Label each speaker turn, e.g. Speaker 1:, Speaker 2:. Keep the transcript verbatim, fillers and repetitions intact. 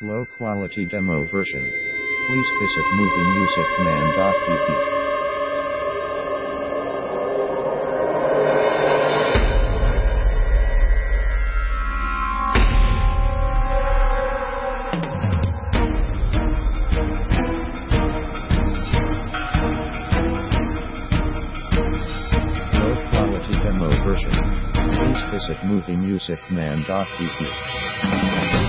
Speaker 1: Low quality demo version. Please visit movie music man dot d b. Low quality demo version. Please visit movie music man dot d b.